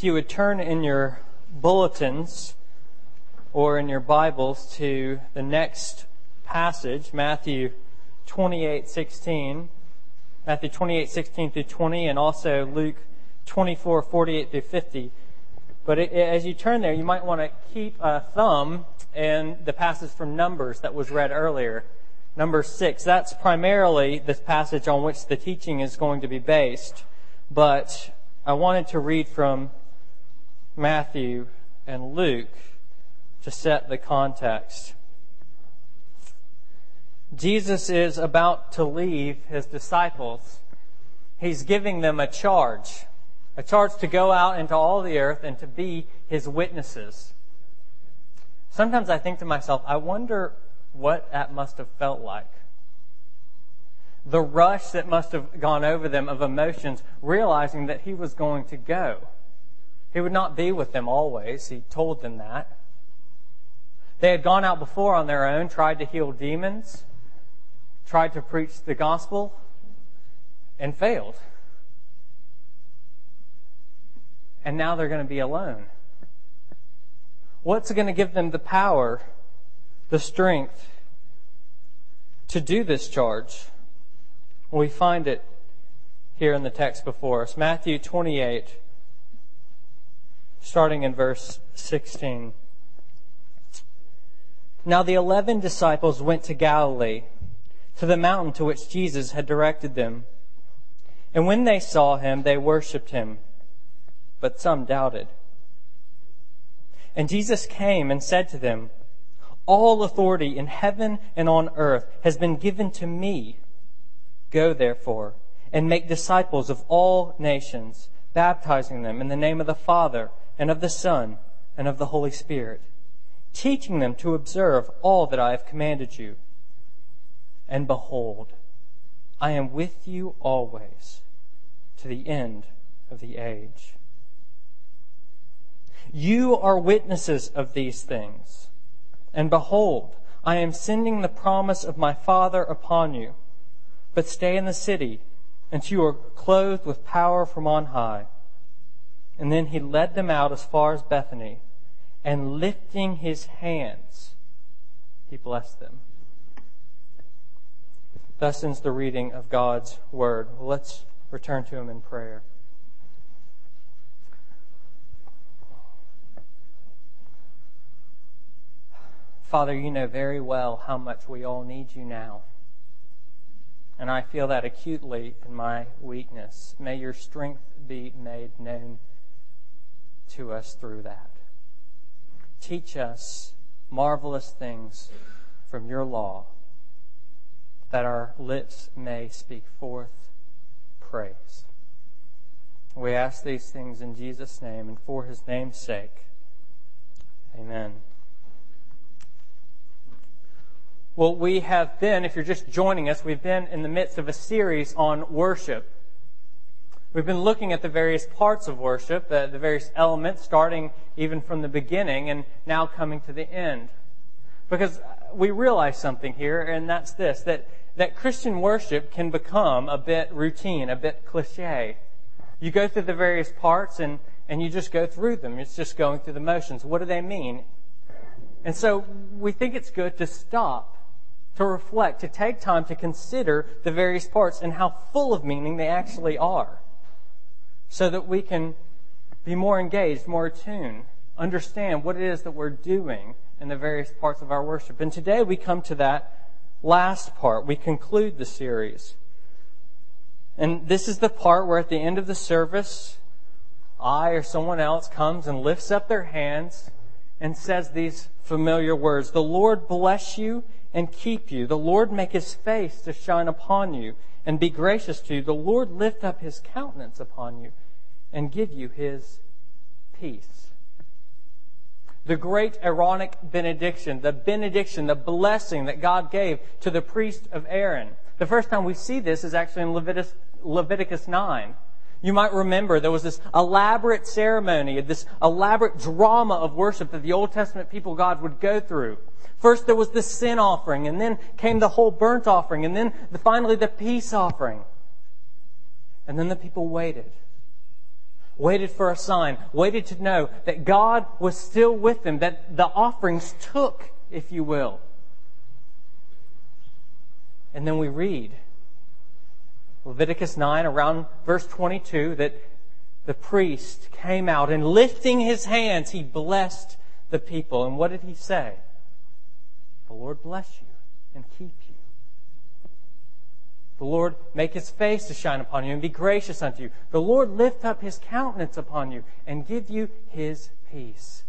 If you would turn in your bulletins or in your Bibles to the next passage, Matthew 28:16 through 20, and also Luke 24:48 through 50. But as you turn there, you might want to keep a thumb in the passage from Numbers that was read earlier, Numbers 6. That's primarily this passage on which the teaching is going to be based. But I wanted to read from Matthew and Luke to set the context. Jesus is about to leave his disciples. He's giving them a charge to go out into all the earth and to be his witnesses. Sometimes I think to myself, I wonder what that must have felt like. The rush that must have gone over them of emotions, realizing that he was going to go. He would not be with them always. He told them that. They had gone out before on their own, tried to heal demons, tried to preach the gospel, and failed. And now they're going to be alone. What's going to give them the power, the strength to do this charge? We find it here in the text before us. Matthew 28, starting in verse 16. Now the 11 disciples went to Galilee, to the mountain to which Jesus had directed them. And when they saw him, they worshipped him, but some doubted. And Jesus came and said to them, "All authority in heaven and on earth has been given to me. Go, therefore, and make disciples of all nations, baptizing them in the name of the Father and of the Son and of the Holy Spirit, teaching them to observe all that I have commanded you. And behold, I am with you always to the end of the age." You are witnesses of these things. And behold, I am sending the promise of my Father upon you. But stay in the city until you are clothed with power from on high. And then he led them out as far as Bethany, and lifting his hands, he blessed them. Thus ends the reading of God's word. Let's return to him in prayer. Father, you know very well how much we all need you now. And I feel that acutely in my weakness. May your strength be made known to us through that. Teach us marvelous things from your law, that our lips may speak forth praise. We ask these things in Jesus' name and for his name's sake. Amen. Well, we have been, if you're just joining us, we've been in the midst of a series on worship. We've been looking at the various parts of worship, the various elements, starting even from the beginning and now coming to the end. Because we realize something here, and that's this, that Christian worship can become a bit routine, a bit cliche. You go through the various parts and you just go through them. It's just going through the motions. What do they mean? And so we think it's good to stop, to reflect, to take time to consider the various parts and how full of meaning they actually are, so that we can be more engaged, more attuned, understand what it is that we're doing in the various parts of our worship. And today we come to that last part. We conclude the series. And this is the part where at the end of the service, I or someone else comes and lifts up their hands and says these familiar words: "The Lord bless you and keep you. The Lord make his face to shine upon you and be gracious to you. The Lord lift up his countenance upon you and give you his peace." The great Aaronic benediction, the blessing that God gave to the priest of Aaron. The first time we see this is actually in Leviticus 9. You might remember there was this elaborate ceremony, this elaborate drama of worship that the Old Testament people of God would go through. First there was the sin offering, and then came the whole burnt offering, and then finally the peace offering. And then the people waited. waited for a sign, waited to know that God was still with them, that the offerings took, if you will. And then we read Leviticus 9, around verse 22, that the priest came out and lifting his hands, he blessed the people. And what did he say? The Lord bless you and keep you. The Lord make His face to shine upon you and be gracious unto you. The Lord lift up His countenance upon you and give you His peace.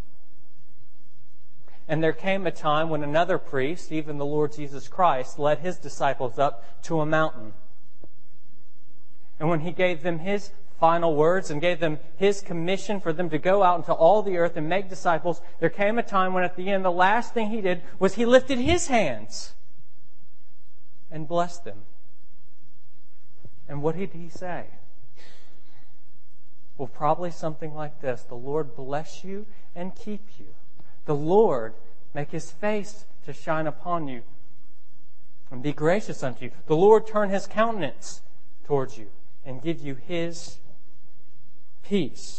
And there came a time when another priest, even the Lord Jesus Christ, led His disciples up to a mountain. And when He gave them His final words and gave them His commission for them to go out into all the earth and make disciples, there came a time when at the end, the last thing He did was He lifted His hands and blessed them. And what did He say? Well, probably something like this. The Lord bless you and keep you. The Lord make His face to shine upon you and be gracious unto you. The Lord turn His countenance towards you and give you His peace.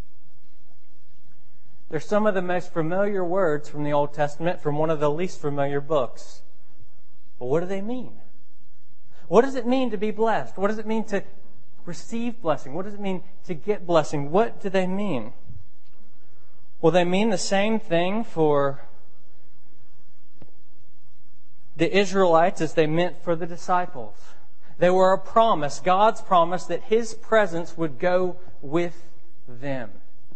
They're some of the most familiar words from the Old Testament from one of the least familiar books. But what do they mean? What does it mean to be blessed? What does it mean to receive blessing? What does it mean to get blessing? What do they mean? Well, they mean the same thing for the Israelites as they meant for the disciples. They were a promise, God's promise, that His presence would go with them.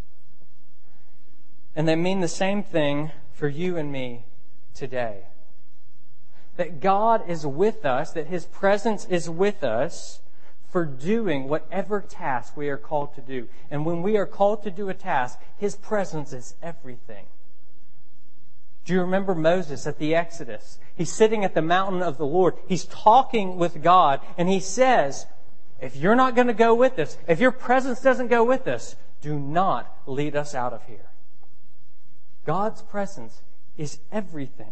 And they mean the same thing for you and me today. That God is with us, that His presence is with us for doing whatever task we are called to do. And when we are called to do a task, His presence is everything. Do you remember Moses at the Exodus? He's sitting at the mountain of the Lord. He's talking with God, and he says, if you're not going to go with us, if your presence doesn't go with us, do not lead us out of here. God's presence is everything.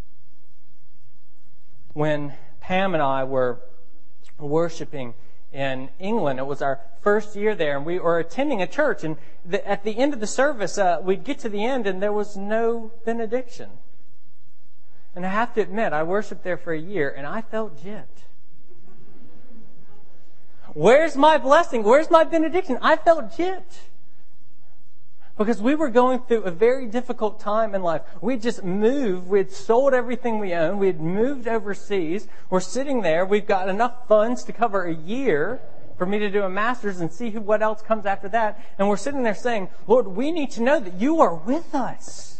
When Pam and I were worshiping in England, it was our first year there, and we were attending a church, and at the end of the service, we'd get to the end, and there was no benediction. And I have to admit, I worshiped there for a year, and I felt gypped. Where's my blessing? Where's my benediction? I felt gypped. Because we were going through a very difficult time in life. We'd just moved. We'd sold everything we owned. We'd moved overseas. We're sitting there. We've got enough funds to cover a year for me to do a master's and see what else comes after that. And we're sitting there saying, Lord, we need to know that you are with us.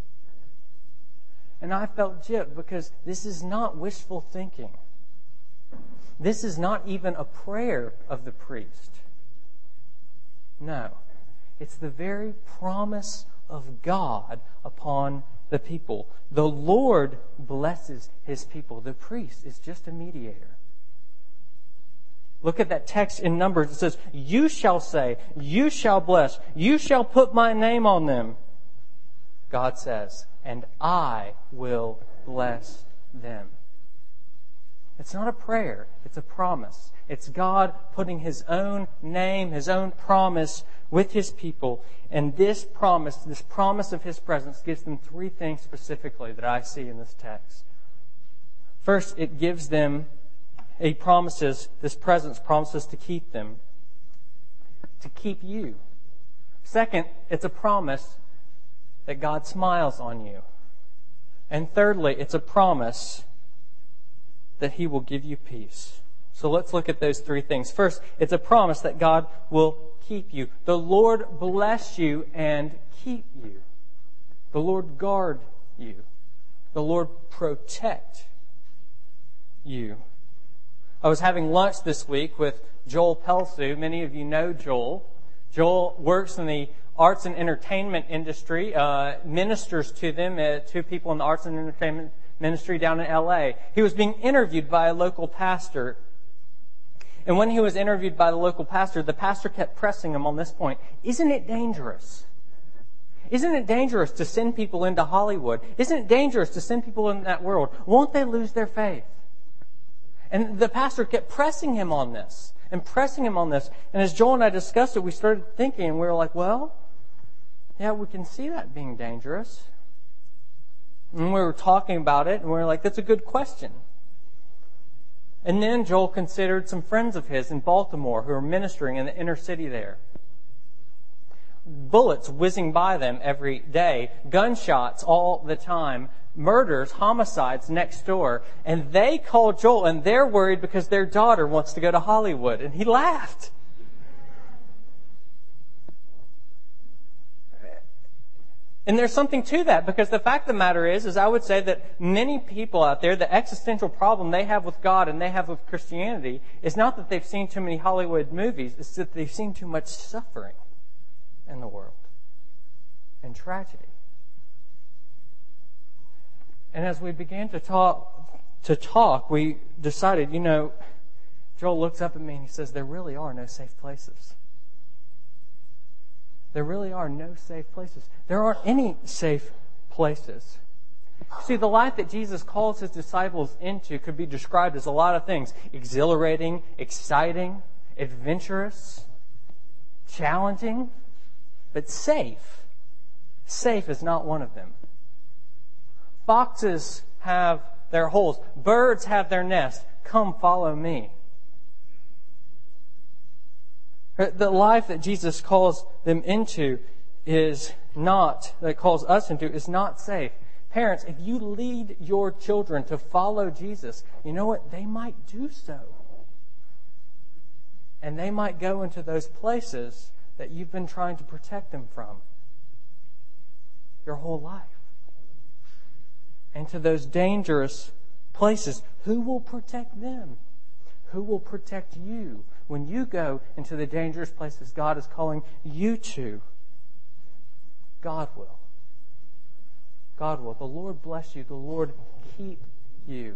And I felt gypped because this is not wishful thinking. This is not even a prayer of the priest. No. It's the very promise of God upon the people. The Lord blesses His people. The priest is just a mediator. Look at that text in Numbers. It says, you shall say, you shall bless, you shall put my name on them. God says, and I will bless them. It's not a prayer. It's a promise. It's God putting His own name, His own promise with His people. And this promise of His presence, gives them three things specifically that I see in this text. First, it gives them this presence promises to keep them, to keep you. Second, it's a promise that God smiles on you. And thirdly, it's a promise that He will give you peace. So let's look at those three things. First, it's a promise that God will keep you. The Lord bless you and keep you. The Lord guard you. The Lord protect you. I was having lunch this week with Joel Pelsu. Many of you know Joel. Joel works in the arts and entertainment industry, ministers to them, to people in the arts and entertainment ministry down in L.A. He was being interviewed by a local pastor. And when he was interviewed by the pastor kept pressing him on this point. Isn't it dangerous? Isn't it dangerous to send people into Hollywood? Isn't it dangerous to send people in that world? Won't they lose their faith? And the pastor kept pressing him on this. and pressing him on this. And as Joel and I discussed it, we started thinking, and we were like, well, yeah, we can see that being dangerous. And we were talking about it, and we were like, that's a good question. And then Joel considered some friends of his in Baltimore who are ministering in the inner city there. Bullets whizzing by them every day, gunshots all the time, murders, homicides next door. And they called Joel, and they're worried because their daughter wants to go to Hollywood. And he laughed. And there's something to that, because the fact of the matter is I would say that many people out there, the existential problem they have with God and they have with Christianity is not that they've seen too many Hollywood movies, it's that they've seen too much suffering in the world and tragedy. And as we began to talk, we decided, Joel looks up at me and he says, there really are no safe places. There really are no safe places. There aren't any safe places. See, the life that Jesus calls his disciples into could be described as a lot of things. Exhilarating, exciting, adventurous, challenging, but safe. Safe is not one of them. Foxes have their holes. Birds have their nests. Come follow me. The life that Jesus calls them into calls us into, is not safe. Parents, if you lead your children to follow Jesus, you know what? They might do so. And they might go into those places that you've been trying to protect them from your whole life. And to those dangerous places. Who will protect them? Who will protect you when you go into the dangerous places God is calling you to? God will. God will. The Lord bless you. The Lord keep you.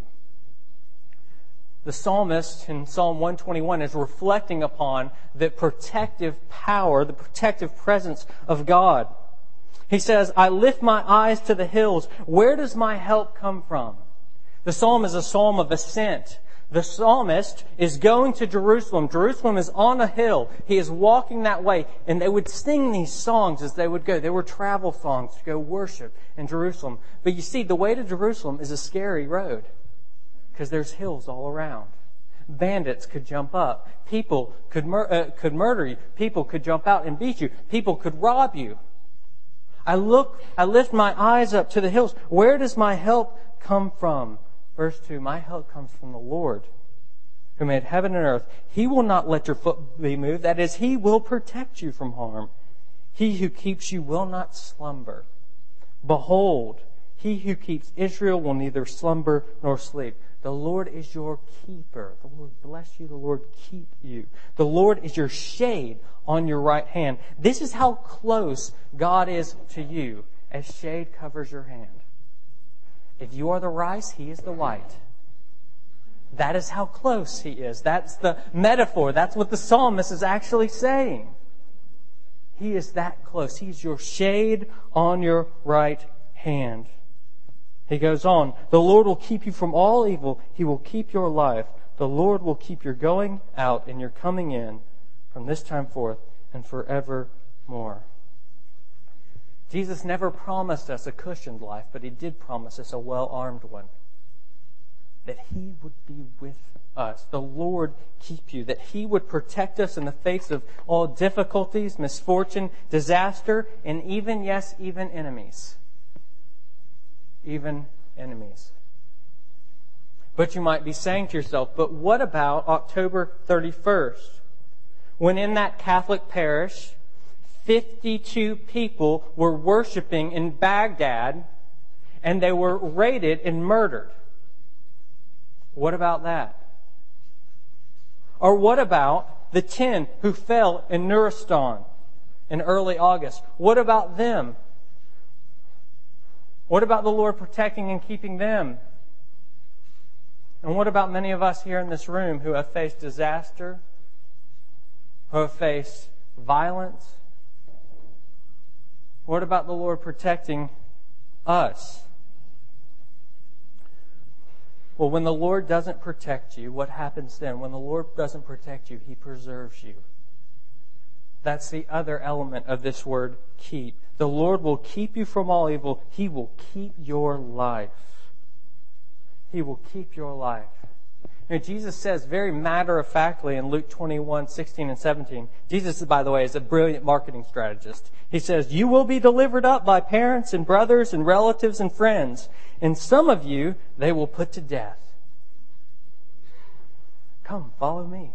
The psalmist in Psalm 121 is reflecting upon the protective power, the protective presence of God. He says, I lift my eyes to the hills. Where does my help come from? The psalm is a psalm of ascent. The psalmist is going to Jerusalem. Jerusalem is on a hill. He is walking that way. And they would sing these songs as they would go. They were travel songs to go worship in Jerusalem. But you see, the way to Jerusalem is a scary road because there's hills all around. Bandits could jump up. People could murder you. People could jump out and beat you. People could rob you. I lift my eyes up to the hills. Where does my help come from? Verse 2, my help comes from the Lord who made heaven and earth. He will not let your foot be moved. That is, He will protect you from harm. He who keeps you will not slumber. Behold, He who keeps Israel will neither slumber nor sleep. The Lord is your keeper. The Lord bless you. The Lord keep you. The Lord is your shade on your right hand. This is how close God is to you as shade covers your hand. If you are the rice, He is the white. That is how close He is. That's the metaphor. That's what the psalmist is actually saying. He is that close. He's your shade on your right hand. He goes on, the Lord will keep you from all evil. He will keep your life. The Lord will keep your going out and your coming in from this time forth and forevermore. Jesus never promised us a cushioned life, but He did promise us a well-armed one. That He would be with us. The Lord keep you. That He would protect us in the face of all difficulties, misfortune, disaster, and even enemies. Even enemies. But you might be saying to yourself, but what about October 31st? When in that Catholic parish, 52 people were worshiping in Baghdad, and they were raided and murdered. What about that? Or what about the 10 who fell in Nuristan in early August? What about them? What about the Lord protecting and keeping them? And what about many of us here in this room who have faced disaster, who have faced violence? What about the Lord protecting us? Well, when the Lord doesn't protect you, what happens then? When the Lord doesn't protect you, He preserves you. That's the other element of this word, keep. The Lord will keep you from all evil. He will keep your life. He will keep your life. You know, Jesus says very matter-of-factly in Luke 21:16 and 17. Jesus, by the way, is a brilliant marketing strategist. He says, "You will be delivered up by parents and brothers and relatives and friends. And some of you they will put to death." Come, follow me.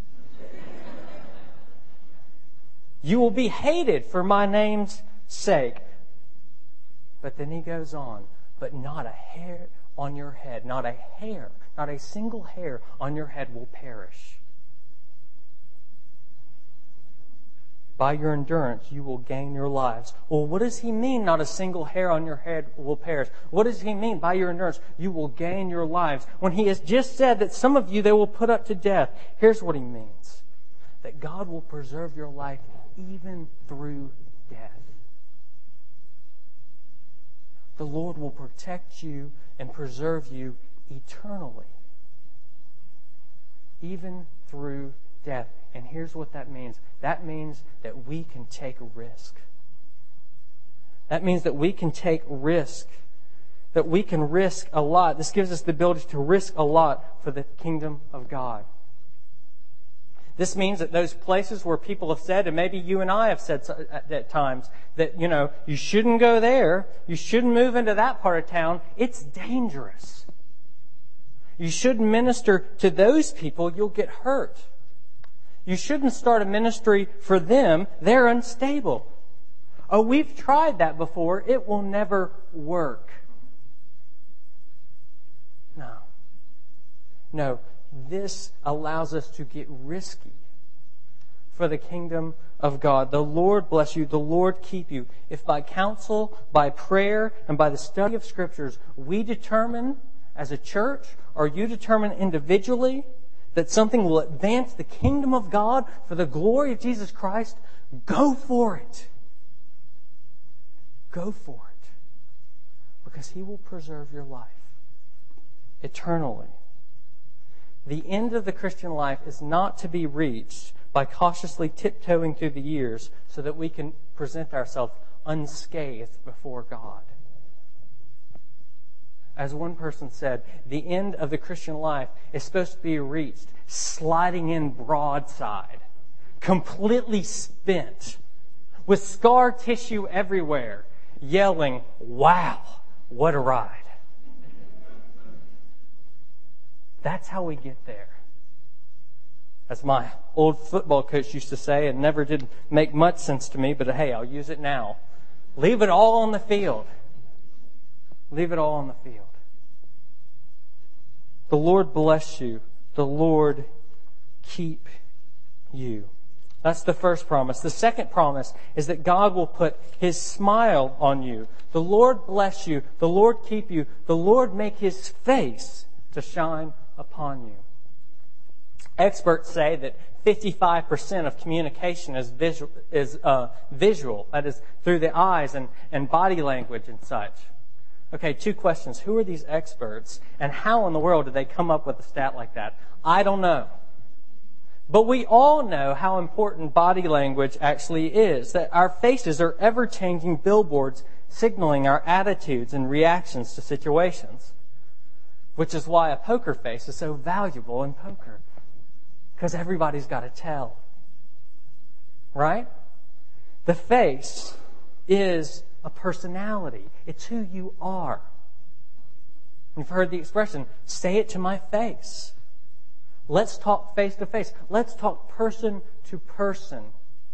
"You will be hated for my name's sake." But then he goes on, "But not a hair on your head, not a hair, not a single hair on your head will perish. By your endurance, you will gain your lives." Well, what does he mean, not a single hair on your head will perish? What does he mean, by your endurance, you will gain your lives? When he has just said that some of you they will put up to death, here's what he means. That God will preserve your life even through death. The Lord will protect you and preserve you eternally, even through death. And here's what that means. That means that we can take risk. That means that we can take risk. That we can risk a lot. This gives us the ability to risk a lot for the kingdom of God. This means that those places where people have said, and maybe you and I have said at times, that, you shouldn't go there, you shouldn't move into that part of town, it's dangerous. You shouldn't minister to those people, you'll get hurt. You shouldn't start a ministry for them, they're unstable. Oh, we've tried that before, it will never work. No. This allows us to get risky for the kingdom of God. The Lord bless you. The Lord keep you. If by counsel, by prayer, and by the study of Scriptures, we determine as a church, or you determine individually, that something will advance the kingdom of God for the glory of Jesus Christ, go for it. Go for it. Because He will preserve your life eternally. The end of the Christian life is not to be reached by cautiously tiptoeing through the years so that we can present ourselves unscathed before God. As one person said, the end of the Christian life is supposed to be reached sliding in broadside, completely spent, with scar tissue everywhere, yelling, "Wow, what a ride." That's how we get there. As my old football coach used to say, and never did make much sense to me, but hey, I'll use it now. Leave it all on the field. Leave it all on the field. The Lord bless you. The Lord keep you. That's the first promise. The second promise is that God will put His smile on you. The Lord bless you. The Lord keep you. The Lord make His face to shine upon you. Experts say that 55% of communication is visual. That is through the eyes and body language and such. Okay, 2 questions. Who are these experts, and how in the world did they come up with a stat like that? I don't know. But we all know how important body language actually is, that our faces are ever-changing billboards signaling our attitudes and reactions to situations. Which is why a poker face is so valuable in poker. Because everybody's got to tell. Right? The face is a personality. It's who you are. You've heard the expression, say it to my face. Let's talk face to face. Let's talk person to person.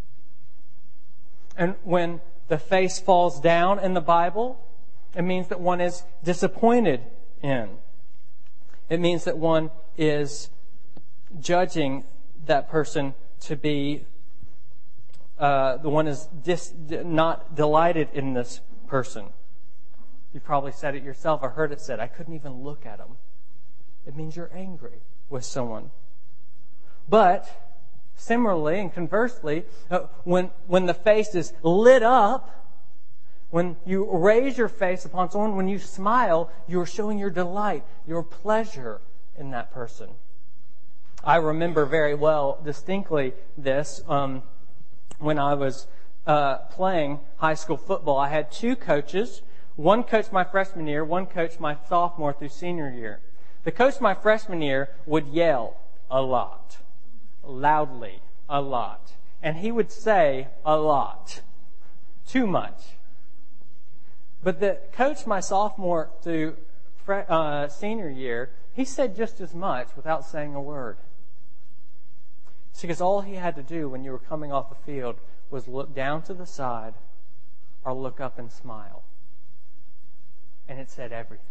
And when the face falls down in the Bible, it means that one is disappointed in. It means that one is judging that person to be, the one is not delighted in this person. You probably said it yourself or heard it said, I couldn't even look at him. It means you're angry with someone. But similarly and conversely, when the face is lit up, When you raise your face upon someone, when you smile, you're showing your delight, your pleasure in that person. I remember very well, distinctly, this when I was playing high school football. I had two coaches. One coached my freshman year, one coached my sophomore through senior year. The coach my freshman year would yell a lot, loudly, a lot. And he would say a lot, too much. But the coach my sophomore through senior year, he said just as much without saying a word. It's because all he had to do when you were coming off the field was look down to the side or look up and smile. And it said everything.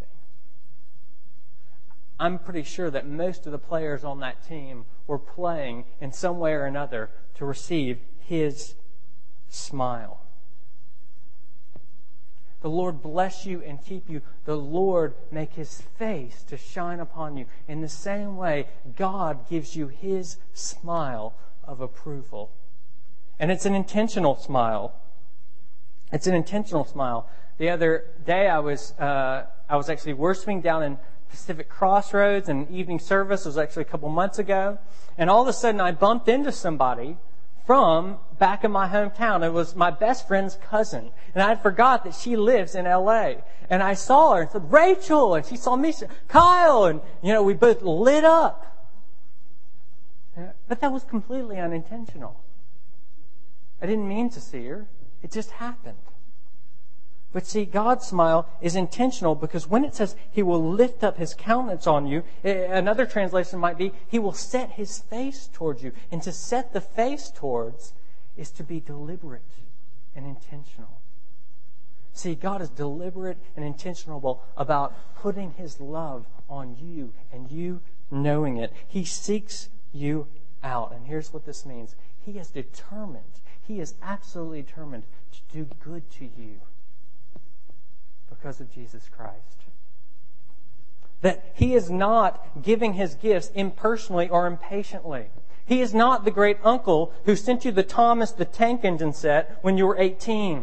I'm pretty sure that most of the players on that team were playing in some way or another to receive his smile. The Lord bless you and keep you. The Lord make His face to shine upon you. In the same way, God gives you His smile of approval. And it's an intentional smile. It's an intentional smile. The other day I was actually worshiping down in Pacific Crossroads, and evening service was actually a couple months ago. And all of a sudden I bumped into somebody from back in my hometown. It was my best friend's cousin. And I forgot that she lives in L.A. And I saw her and said, Rachel! And she saw me, Kyle! And, we both lit up. But that was completely unintentional. I didn't mean to see her. It just happened. But see, God's smile is intentional because when it says He will lift up His countenance on you, another translation might be He will set His face towards you. And to set the face towards is to be deliberate and intentional. See, God is deliberate and intentional about putting His love on you and you knowing it. He seeks you out. And here's what this means. He is determined. He is absolutely determined to do good to you. Because of Jesus Christ. That He is not giving His gifts impersonally or impatiently. He is not the great uncle who sent you the Thomas the Tank Engine set when you were 18.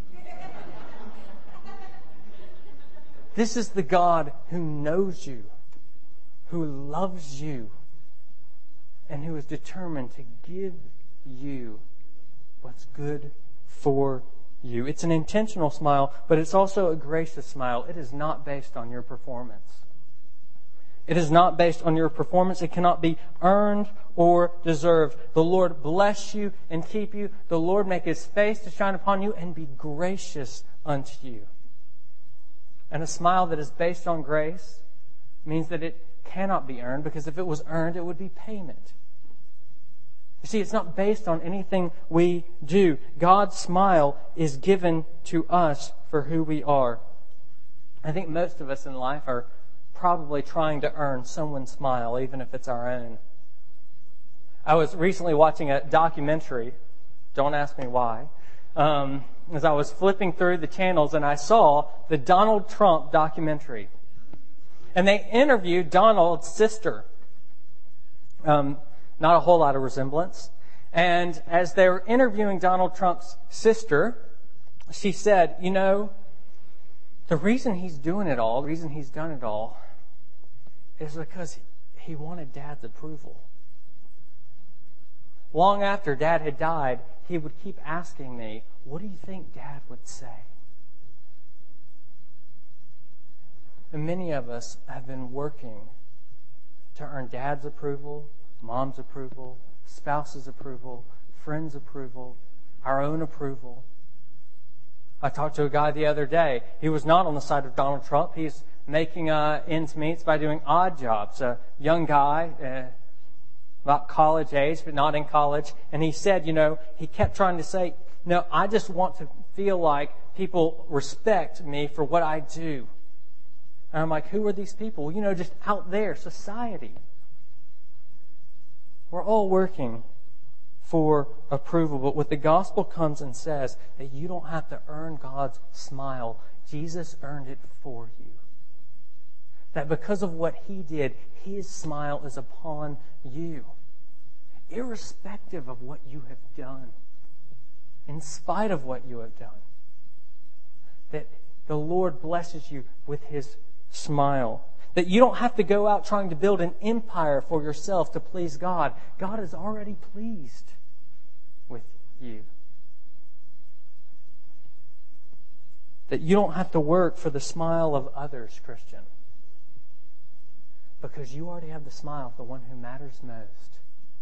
This is the God who knows you, who loves you, and who is determined to give you what's good for you. It's an intentional smile, but it's also a gracious smile. It is not based on your performance. It is not based on your performance. It cannot be earned or deserved. The Lord bless you and keep you. The Lord make His face to shine upon you and be gracious unto you. And a smile that is based on grace means that it cannot be earned, because if it was earned, it would be payment. You see, it's not based on anything we do. God's smile is given to us for who we are. I think most of us in life are probably trying to earn someone's smile, even if it's our own. I was recently watching a documentary. Don't ask me why. As I was flipping through the channels, and I saw the Donald Trump documentary. And they interviewed Donald's sister. Not a whole lot of resemblance. And as they were interviewing Donald Trump's sister, she said, the reason he's doing it all, the reason he's done it all, is because he wanted Dad's approval. Long after Dad had died, he would keep asking me, what do you think Dad would say? And many of us have been working to earn Dad's approval, Mom's approval, spouse's approval, friends' approval, our own approval. I talked to a guy the other day. He was not on the side of Donald Trump. He's making ends meet by doing odd jobs. A young guy, about college age, but not in college. And he said, he kept trying to say, no, I just want to feel like people respect me for what I do. And I'm like, who are these people? Just out there, society. We're all working for approval. But what the gospel comes and says, that you don't have to earn God's smile. Jesus earned it for you. That because of what He did, His smile is upon you. Irrespective of what you have done. In spite of what you have done. that the Lord blesses you with His smile. That you don't have to go out trying to build an empire for yourself to please God. God is already pleased with you. That you don't have to work for the smile of others, Christian. Because you already have the smile of the one who matters most.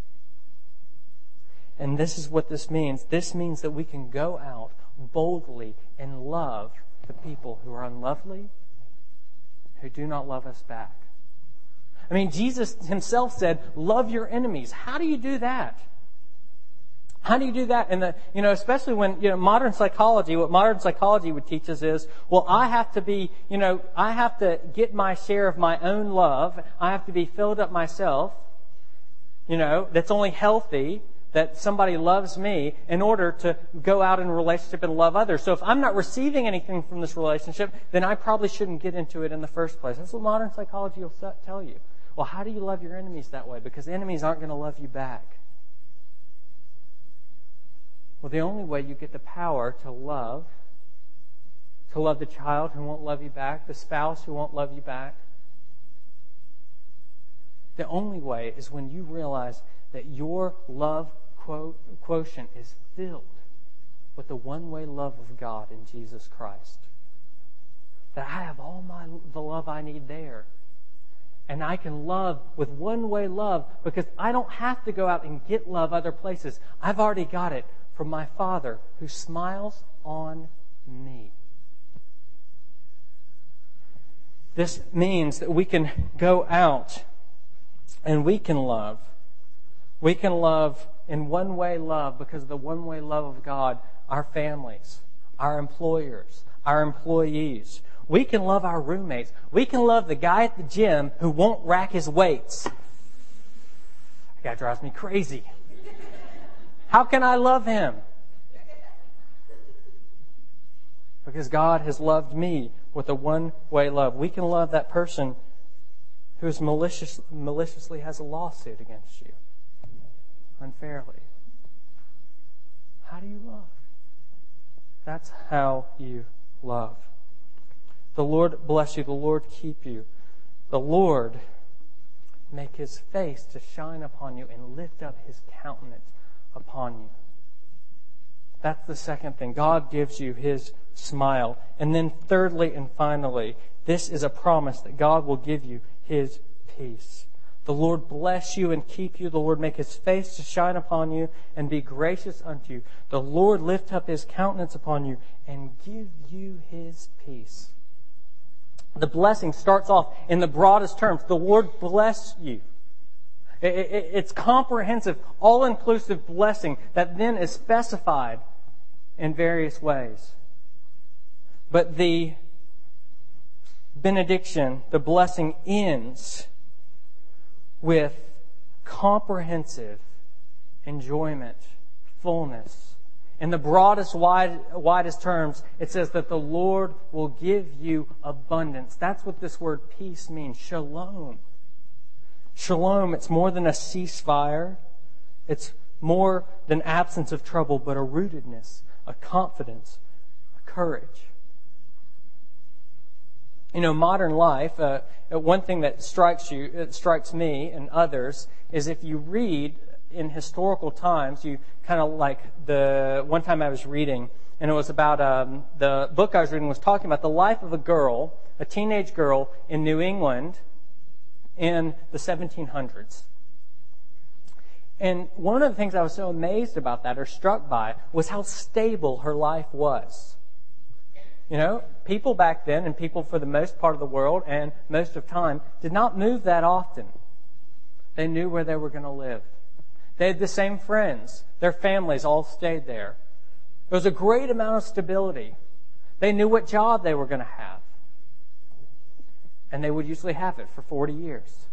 And this is what this means. This means that we can go out boldly and love the people who are unlovely, who do not love us back. I mean, Jesus Himself said, love your enemies. How do you do that? How do you do that? And especially when, modern psychology, what modern psychology would teach us is, well, I have to get my share of my own love. I have to be filled up myself. That's only healthy that somebody loves me in order to go out in a relationship and love others. So if I'm not receiving anything from this relationship, then I probably shouldn't get into it in the first place. That's what modern psychology will tell you. Well, how do you love your enemies that way? Because enemies aren't going to love you back. Well, the only way you get the power to love the child who won't love you back, the spouse who won't love you back, the only way is when you realize that your love quotient is filled with the one-way love of God in Jesus Christ. That I have all the love I need there. And I can love with one-way love because I don't have to go out and get love other places. I've already got it from my Father who smiles on me. This means that we can go out and we can love. We can love in one-way love because of the one-way love of God, our families, our employers, our employees. We can love our roommates. We can love the guy at the gym who won't rack his weights. That guy drives me crazy. How can I love him? Because God has loved me with a one-way love. We can love that person who is maliciously has a lawsuit against you unfairly. How do you love? That's how you love. The Lord bless you. The Lord keep you. The Lord make His face to shine upon you and lift up His countenance upon you. That's the second thing. God gives you His smile. And then thirdly and finally, this is a promise that God will give you His peace. The Lord bless you and keep you. The Lord make His face to shine upon you and be gracious unto you. The Lord lift up His countenance upon you and give you His peace. The blessing starts off in the broadest terms. The Lord bless you. It's comprehensive, all-inclusive blessing that then is specified in various ways. But the benediction, the blessing, ends with comprehensive enjoyment, fullness. In the broadest, widest terms, it says that the Lord will give you abundance. That's what this word peace means. Shalom. Shalom, it's more than a ceasefire. It's more than absence of trouble, but a rootedness, a confidence, a courage. Modern life, one thing that strikes me and others, is if you read in historical times, you kind of like the one time I was reading, and it was about the book I was reading was talking about the life of a girl, a teenage girl in New England in the 1700s. And one of the things I was so amazed about that, or struck by, was how stable her life was. People back then, and people for the most part of the world and most of time, did not move that often. They knew where they were going to live. They had the same friends. Their families all stayed there. There was a great amount of stability. They knew what job they were going to have. And they would usually have it for 40 years.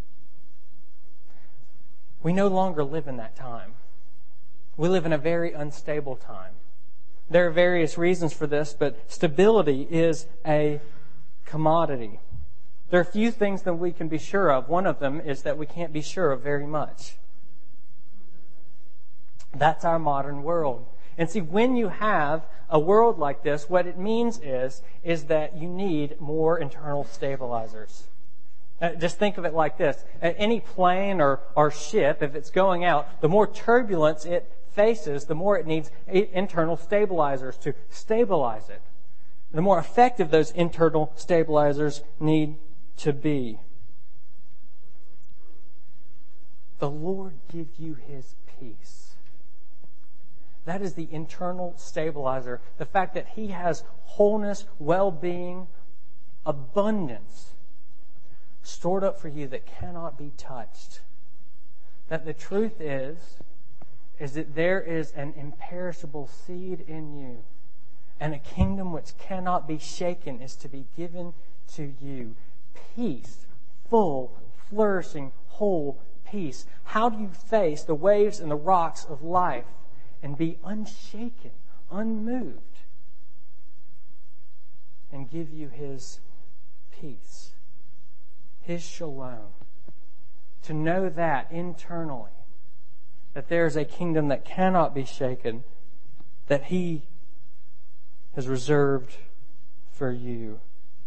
We no longer live in that time. We live in a very unstable time. There are various reasons for this, but stability is a commodity. There are few things that we can be sure of. One of them is that we can't be sure of very much. That's our modern world. And see, when you have a world like this, what it means is that you need more internal stabilizers. Just think of it like this. Any plane or ship, if it's going out, the more turbulence it faces, the more it needs internal stabilizers to stabilize it. The more effective those internal stabilizers need to be. The Lord give you His peace. That is the internal stabilizer. The fact that He has wholeness, well-being, abundance stored up for you that cannot be touched. That the truth is that there is an imperishable seed in you, and a kingdom which cannot be shaken is to be given to you. Peace, full, flourishing, whole peace. How do you face the waves and the rocks of life and be unshaken, unmoved, and give you His peace, His shalom? To know that internally, that there is a kingdom that cannot be shaken, that He has reserved for you.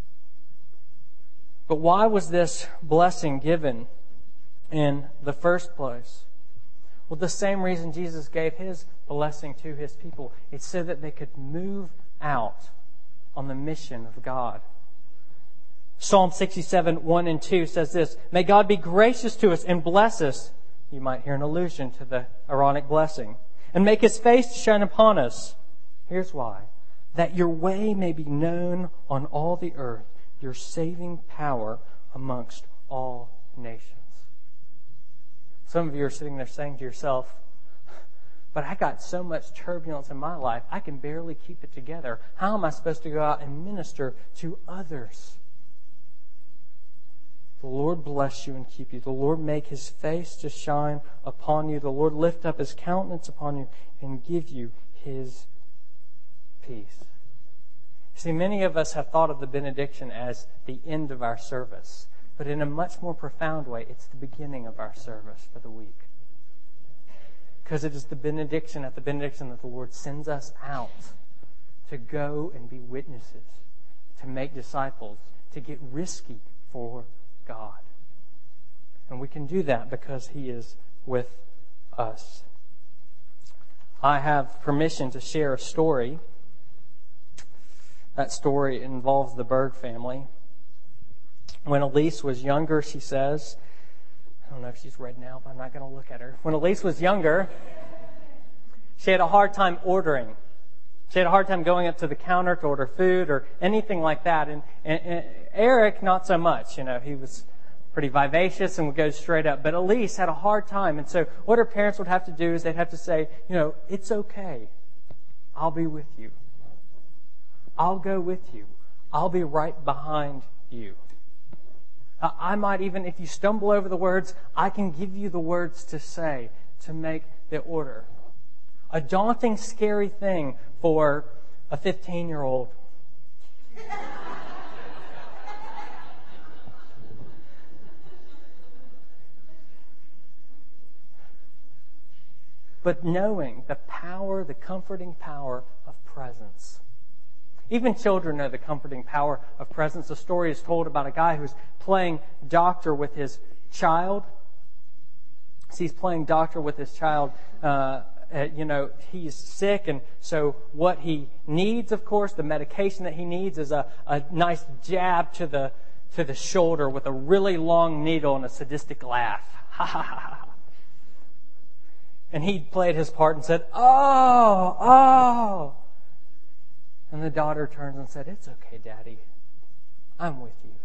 But why was this blessing given in the first place? Well, the same reason Jesus gave His blessing to His people. It's so that they could move out on the mission of God. Psalm 67, 1 and 2 says this, "May God be gracious to us and bless us." You might hear an allusion to the Aaronic blessing. "And make His face to shine upon us." Here's why. "That your way may be known on all the earth, your saving power amongst all nations." Some of you are sitting there saying to yourself, "But I got so much turbulence in my life, I can barely keep it together. How am I supposed to go out and minister to others?" The Lord bless you and keep you. The Lord make His face to shine upon you. The Lord lift up His countenance upon you and give you His peace. See, many of us have thought of the benediction as the end of our service. But in a much more profound way, it's the beginning of our service for the week. Because it is the benediction at the benediction that the Lord sends us out to go and be witnesses, to make disciples, to get risky for God. And we can do that because He is with us. I have permission to share a story. That story involves the Berg family. When Elise was younger, she says, I don't know if she's read now, but I'm not going to look at her. When Elise was younger, she had a hard time ordering. She had a hard time going up to the counter to order food or anything like that. And Eric, not so much. You know, he was pretty vivacious and would go straight up. But Elise had a hard time. And so what her parents would have to do is they'd have to say, you know, "It's okay. I'll be with you. I'll go with you. I'll be right behind you. I might even, if you stumble over the words, I can give you the words to say to make the order." A daunting, scary thing for a 15-year-old. But knowing the power, the comforting power of presence. Even children know the comforting power of presence. A story is told about a guy who's playing doctor with his child. So he's playing doctor with his child. He's sick, and so what he needs, of course, the medication that he needs is a nice jab to the shoulder with a really long needle and a sadistic laugh. Ha ha ha. And he played his part and said, "Oh." And the daughter turns and said, "It's okay, Daddy. I'm with you."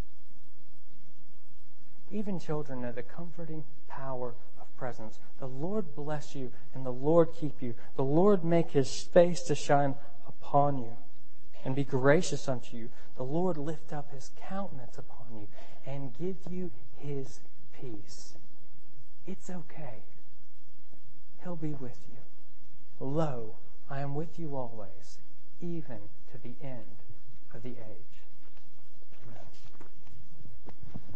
Even children know the comforting power of presence. The Lord bless you and the Lord keep you. The Lord make His face to shine upon you and be gracious unto you. The Lord lift up His countenance upon you and give you His peace. It's okay. He'll be with you. Lo, I am with you always, even to the end of the age. Amen.